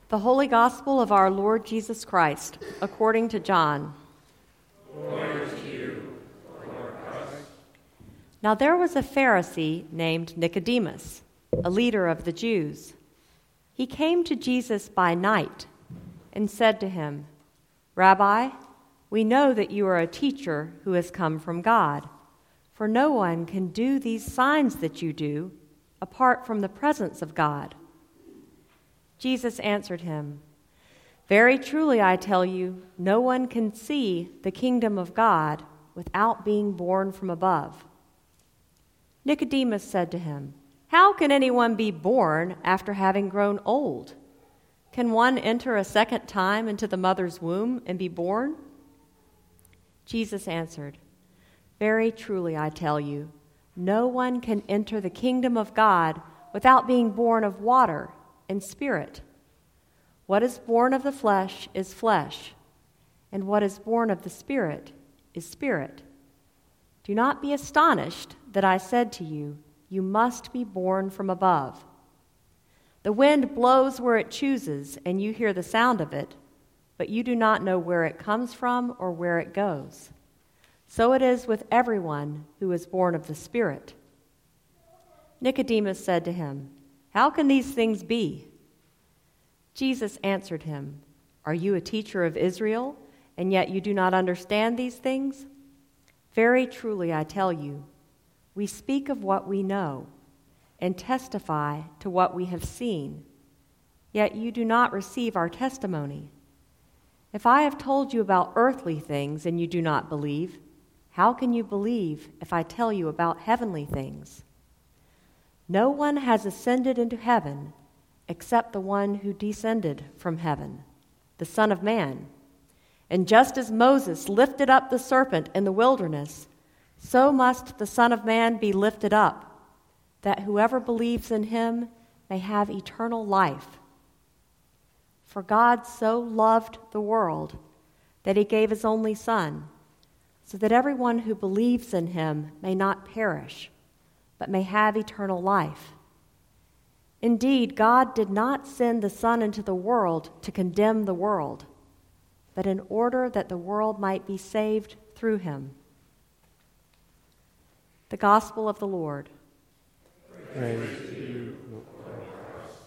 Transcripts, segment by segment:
The Holy Gospel of our Lord Jesus Christ, according to John. Glory to you, Lord Christ. Now there was a Pharisee named Nicodemus, a leader of the Jews. He came to Jesus by night and said to him, "Rabbi, we know that you are a teacher who has come from God, for no one can do these signs that you do apart from the presence of God." Jesus answered him, "Very truly I tell you, no one can see the kingdom of God without being born from above." Nicodemus said to him, "How can anyone be born after having grown old? Can one enter a second time into the mother's womb and be born?" Jesus answered, "Very truly I tell you, no one can enter the kingdom of God without being born of water and Spirit. What is born of the flesh is flesh, and what is born of the Spirit is spirit. Do not be astonished that I said to you, you must be born from above. The wind blows where it chooses, and you hear the sound of it, but you do not know where it comes from or where it goes. So it is with everyone who is born of the Spirit." Nicodemus said to him, "How can these things be?" Jesus answered him, "Are you a teacher of Israel, and yet you do not understand these things? Very truly I tell you, we speak of what we know and testify to what we have seen, yet you do not receive our testimony. If I have told you about earthly things and you do not believe, how can you believe if I tell you about heavenly things? No one has ascended into heaven except the one who descended from heaven, the Son of Man. And just as Moses lifted up the serpent in the wilderness, so must the Son of Man be lifted up, that whoever believes in him may have eternal life. For God so loved the world that he gave his only Son, so that everyone who believes in him may not perish, but may have eternal life. Indeed, God did not send the Son into the world to condemn the world, but in order that the world might be saved through him." The Gospel of the Lord. Praise to you, Lord Christ.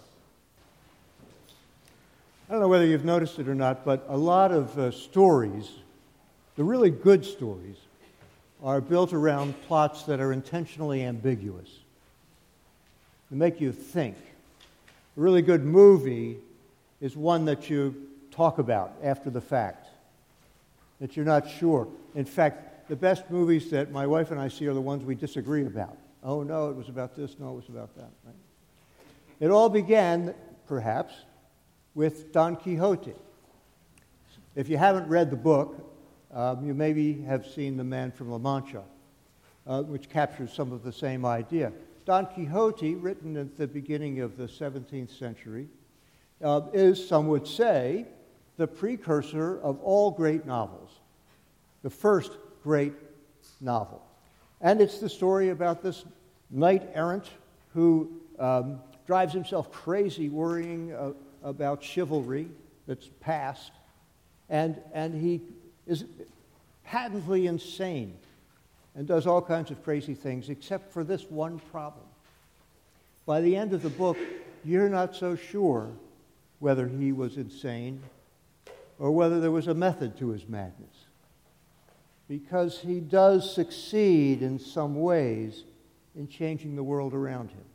I don't know whether you've noticed it or not, but a lot of stories, the really good stories, are built around plots that are intentionally ambiguous. They make you think. A really good movie is one that you talk about after the fact, that you're not sure. In fact, the best movies that my wife and I see are the ones we disagree about. Oh, no, it was about this. No, it was about that. Right? It all began, perhaps, with Don Quixote. If you haven't read the book, you maybe have seen The Man from La Mancha, which captures some of the same idea. Don Quixote, written at the beginning of the 17th century, is, some would say, the precursor of all great novels, the first great novel. And it's the story about this knight-errant who drives himself crazy worrying about chivalry that's past, and he is patently insane and does all kinds of crazy things, except for this one problem. By the end of the book, you're not so sure whether he was insane or whether there was a method to his madness, because he does succeed in some ways in changing the world around him.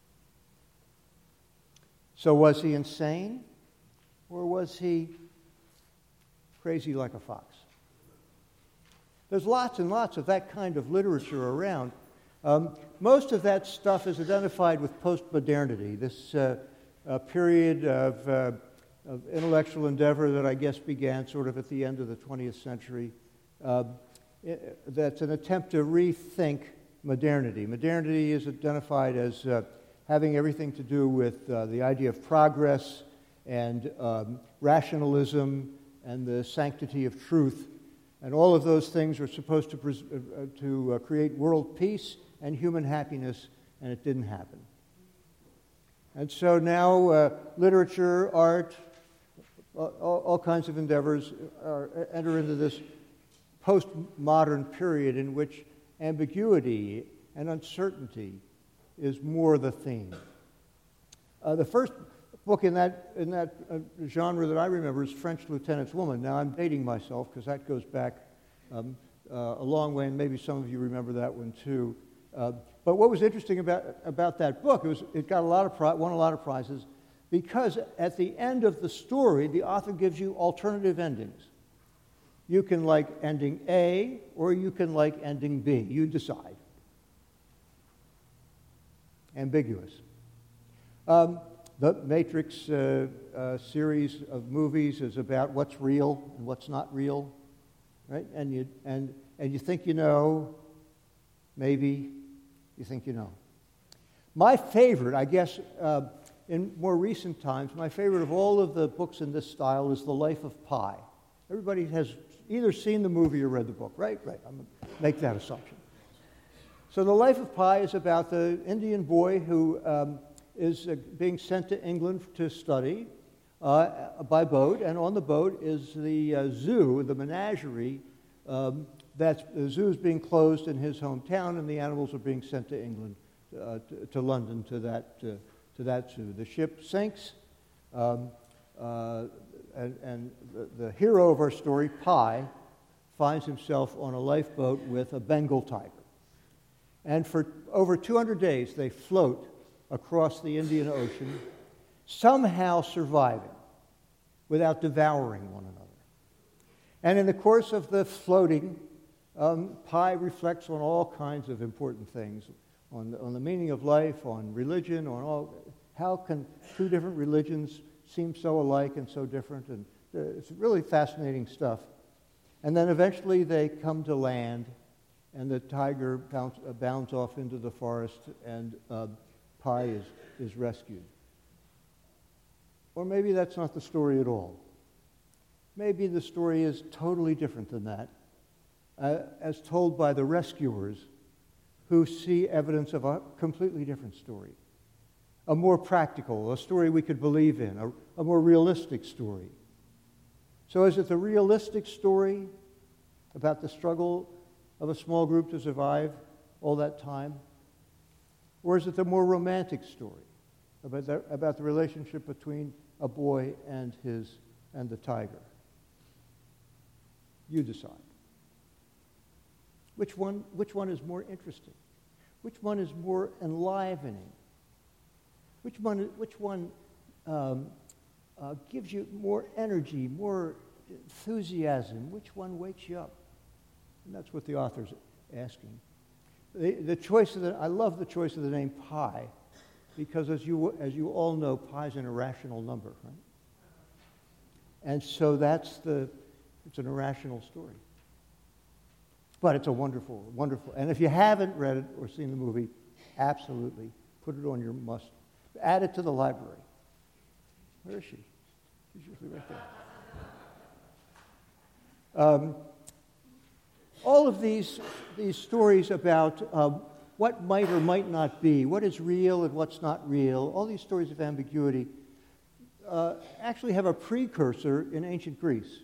So was he insane, or was he crazy like a fox? There's lots and lots of that kind of literature around. Most of that stuff is identified with postmodernity, this period of intellectual endeavor that I guess began sort of at the end of the 20th century. That's an attempt to rethink modernity. Modernity is identified as having everything to do with the idea of progress and rationalism and the sanctity of truth. And all of those things were supposed to create world peace and human happiness, and it didn't happen. And so now literature, art, all kinds of endeavors enter into this postmodern period in which ambiguity and uncertainty is more the theme. The first book in that genre that I remember is French Lieutenant's Woman. Now, I'm dating myself because that goes back a long way, and maybe some of you remember that one too. But what was interesting about that book, it got won a lot of prizes, because at the end of the story, the author gives you alternative endings. You can like ending A, or you can like ending B. You decide. Ambiguous. The Matrix series of movies is about what's real and what's not real, right? And you think you know, maybe you think you know. My favorite, I guess, in more recent times, my favorite of all of the books in this style is The Life of Pi. Everybody has either seen the movie or read the book, right? Right. I'm going to make that assumption. So The Life of Pi is about the Indian boy who is being sent to England to study by boat, and on the boat is the zoo, the menagerie. The zoo is being closed in his hometown, and the animals are being sent to England, to London, to that zoo. The ship sinks, and the hero of our story, Pi, finds himself on a lifeboat with a Bengal tiger. And for over 200 days, they float across the Indian Ocean, somehow surviving without devouring one another. And in the course of the floating, Pi reflects on all kinds of important things, on the meaning of life, on religion, how can two different religions seem so alike and so different, and it's really fascinating stuff. And then eventually they come to land, and the tiger bounds off into the forest, and Pi is rescued. Or maybe that's not the story at all. Maybe the story is totally different than that, as told by the rescuers, who see evidence of a completely different story. A more practical, a story we could believe in, a more realistic story. So is it the realistic story about the struggle of a small group to survive all that time? Or is it the more romantic story about the relationship between a boy and the tiger? You decide. Which one is more interesting? Which one is more enlivening? Which one gives you more energy, more enthusiasm? Which one wakes you up? And that's what the author's asking. The choice I love the choice of the name Pi, because as you all know, Pi is an irrational number, right? And so it's an irrational story. But it's a wonderful, wonderful. And if you haven't read it or seen the movie, absolutely put it on your must. Add it to the library. Where is she? She's usually right there. All of these stories about what might or might not be, what is real and what's not real, all these stories of ambiguity actually have a precursor in ancient Greece.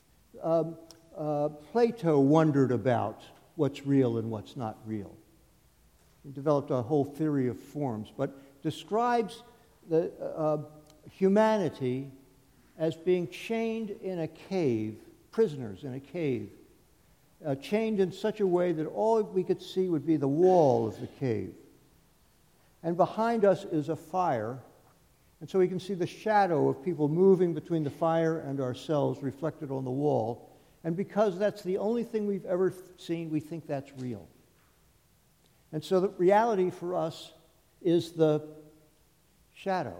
Plato wondered about what's real and what's not real. He developed a whole theory of forms, but describes the humanity as being chained in a cave, prisoners in a cave, chained in such a way that all we could see would be the wall of the cave. And behind us is a fire, and so we can see the shadow of people moving between the fire and ourselves reflected on the wall. And because that's the only thing we've ever seen, we think that's real. And so the reality for us is the shadow.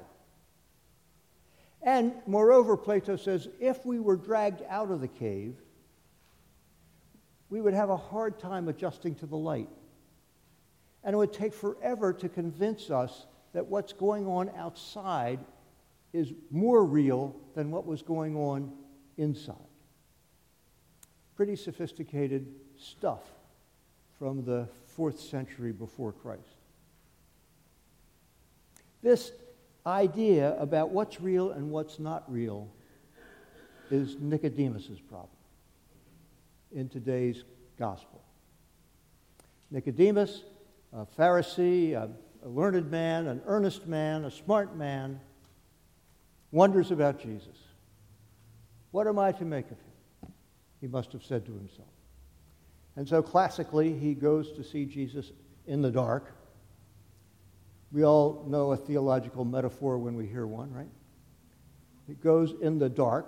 And moreover, Plato says, if we were dragged out of the cave, we would have a hard time adjusting to the light. And it would take forever to convince us that what's going on outside is more real than what was going on inside. Pretty sophisticated stuff from the 4th century before Christ. This idea about what's real and what's not real is Nicodemus' problem in today's gospel. Nicodemus, a Pharisee, a learned man, an earnest man, a smart man, wonders about Jesus. What am I to make of him? He must have said to himself. And so classically, he goes to see Jesus in the dark. We all know a theological metaphor when we hear one, right? He goes in the dark,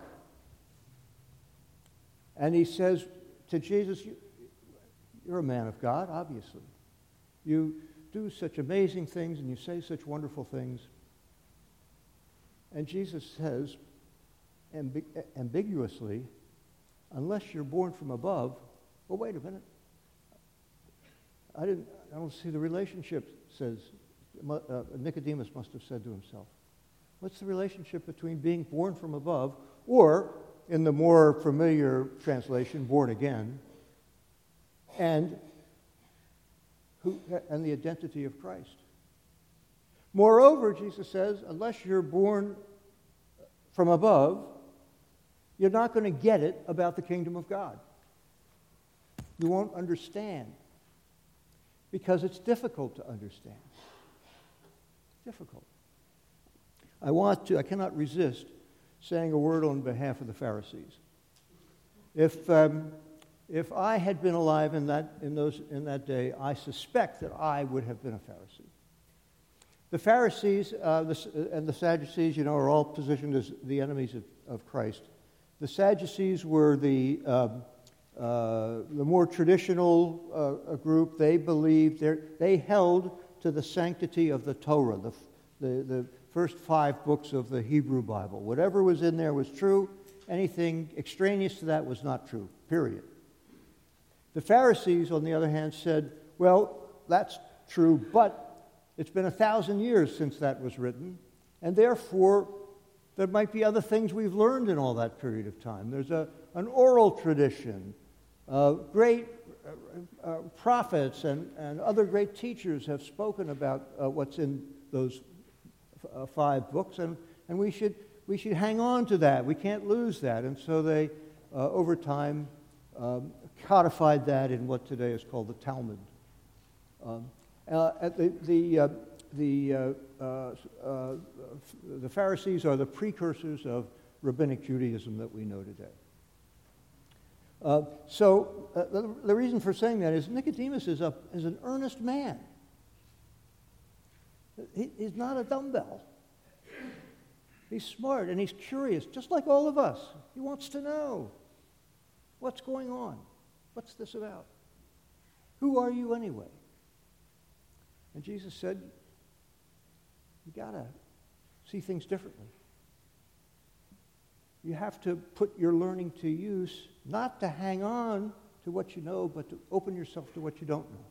and he says to Jesus, you're a man of God, obviously. You do such amazing things, and you say such wonderful things. And Jesus says, ambiguously, unless you're born from above, well, wait a minute. I don't see the relationship, says Nicodemus must have said to himself. What's the relationship between being born from above, or, in the more familiar translation, born again, and the identity of Christ? Moreover, Jesus says, unless you're born from above, you're not going to get it about the kingdom of God. You won't understand, because it's difficult to understand. Difficult. I cannot resist saying a word on behalf of the Pharisees. If I had been alive in that day, I suspect that I would have been a Pharisee. The Pharisees and the Sadducees, are all positioned as the enemies of Christ. The Sadducees were the more traditional group. They believed they held to the sanctity of the Torah, the first 5 books of the Hebrew Bible. Whatever was in there was true. Anything extraneous to that was not true, period. The Pharisees, on the other hand, said, well, that's true, but it's been 1,000 years since that was written, and therefore there might be other things we've learned in all that period of time. There's an oral tradition. Great prophets and other great teachers have spoken about what's in those 5 books, and we should hang on to that. We can't lose that. And so they, over time, codified that in what today is called the Talmud. The Pharisees are the precursors of rabbinic Judaism that we know today. The reason for saying that is Nicodemus is an earnest man. He's not a dumbbell. He's smart and he's curious, just like all of us. He wants to know what's going on. What's this about? Who are you anyway? And Jesus said, you got to see things differently. You have to put your learning to use, not to hang on to what you know, but to open yourself to what you don't know.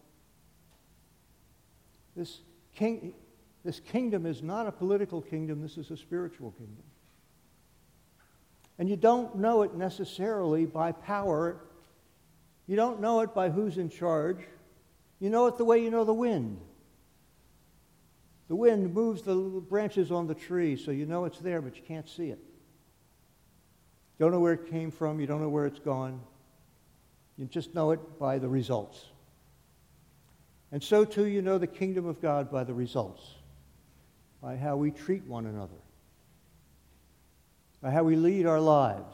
This kingdom is not a political kingdom. This is a spiritual kingdom. And you don't know it necessarily by power. You don't know it by who's in charge. You know it the way you know the wind. The wind moves the little branches on the tree, so you know it's there, but you can't see it. You don't know where it came from. You don't know where it's gone. You just know it by the results. And so, too, you know the kingdom of God by the results, by how we treat one another, by how we lead our lives,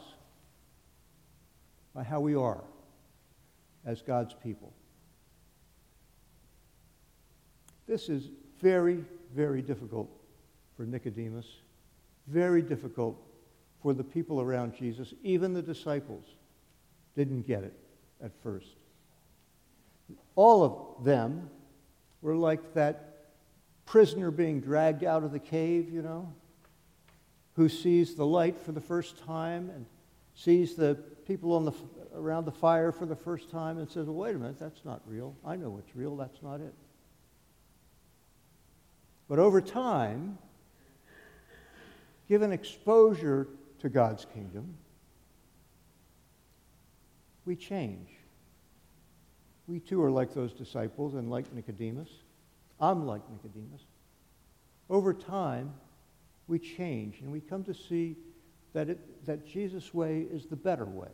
by how we are as God's people. This is very, very difficult for Nicodemus, very difficult for the people around Jesus. Even the disciples didn't get it at first. All of them were like that prisoner being dragged out of the cave, who sees the light for the first time and sees the people around the fire for the first time and says, well, wait a minute, that's not real. I know what's real, that's not it. But over time, given exposure to God's kingdom, we change. We too are like those disciples and like Nicodemus. I'm like Nicodemus. Over time, we change and we come to see that Jesus' way is the better way.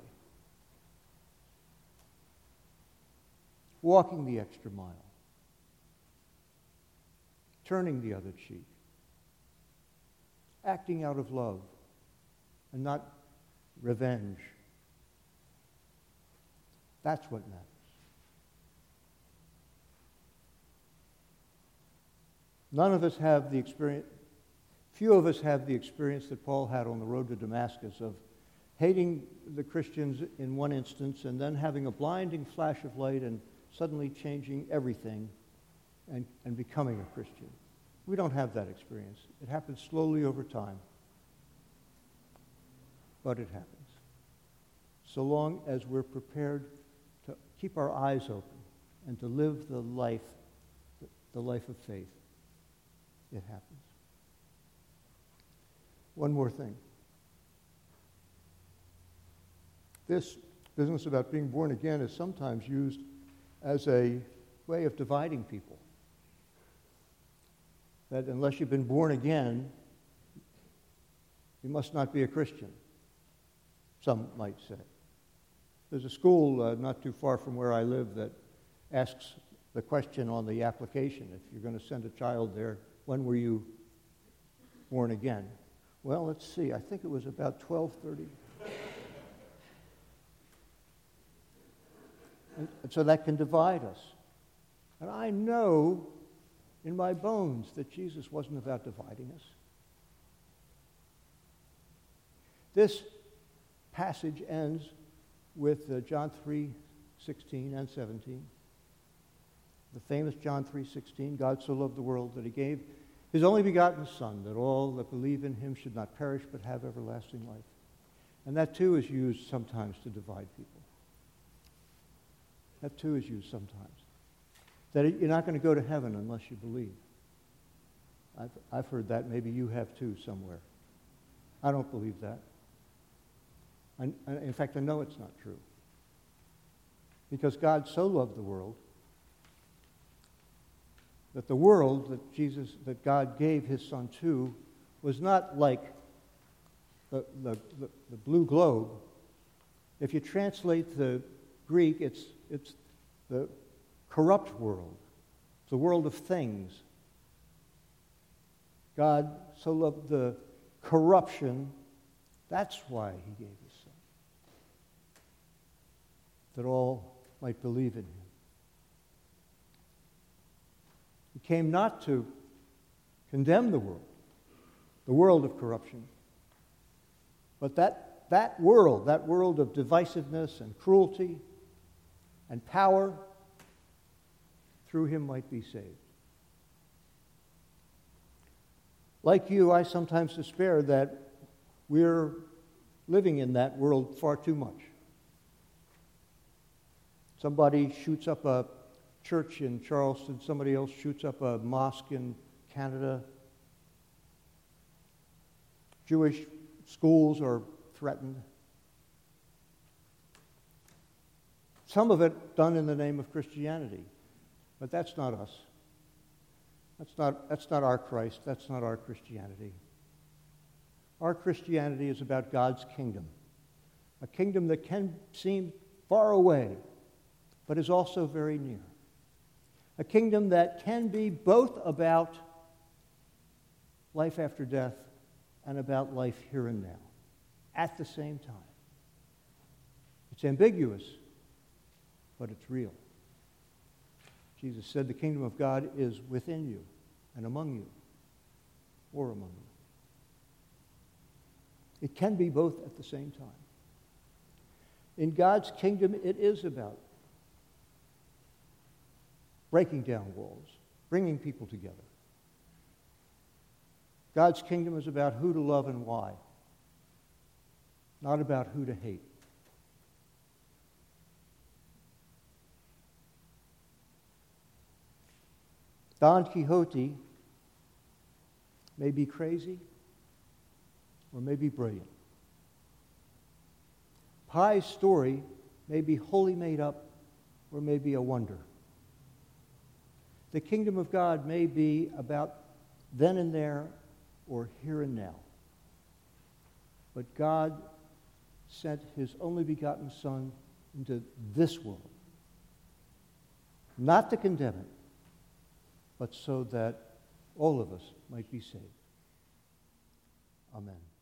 Walking the extra mile. Turning the other cheek. Acting out of love and not revenge. That's what matters. None of us have the experience, few of us have the experience that Paul had on the road to Damascus of hating the Christians in one instance and then having a blinding flash of light and suddenly changing everything and becoming a Christian. We don't have that experience. It happens slowly over time. But it happens. So long as we're prepared to keep our eyes open and to live the life of faith, it happens. One more thing. This business about being born again is sometimes used as a way of dividing people. That unless you've been born again, you must not be a Christian, some might say. There's a school not too far from where I live that asks the question on the application, if you're going to send a child there, when were you born again? Well, let's see. I think it was about 12:30. And so that can divide us. And I know in my bones that Jesus wasn't about dividing us. This passage ends with John 3:16 and 17. The famous John 3:16, God so loved the world that he gave his only begotten Son, that all that believe in him should not perish but have everlasting life. And that too is used sometimes to divide people. That too is used sometimes. That you're not going to go to heaven unless you believe. I've heard that. Maybe you have too somewhere. I don't believe that. In fact, I know it's not true. Because God so loved the world that God gave his Son to was not like the blue globe. If you translate the Greek, it's the corrupt world, the world of things. God so loved the corruption, that's why he gave his Son, that all might believe in him. He came not to condemn the world of corruption, but that world of divisiveness and cruelty and power, through him might be saved. Like you, I sometimes despair that we're living in that world far too much. Somebody shoots up a church in Charleston, somebody else shoots up a mosque in Canada. Jewish schools are threatened. Some of it done in the name of Christianity, but that's not us. That's not our Christ. That's not our Christianity. Our Christianity is about God's kingdom, a kingdom that can seem far away, but is also very near. A kingdom that can be both about life after death and about life here and now at the same time. It's ambiguous, but it's real. Jesus said the kingdom of God is within you and among you, or among you. It can be both at the same time. In God's kingdom, it is about breaking down walls, bringing people together. God's kingdom is about who to love and why, not about who to hate. Don Quixote may be crazy or may be brilliant. Pie's story may be wholly made up or may be a wonder. The kingdom of God may be about then and there or here and now. But God sent his only begotten Son into this world, not to condemn it, but so that all of us might be saved. Amen.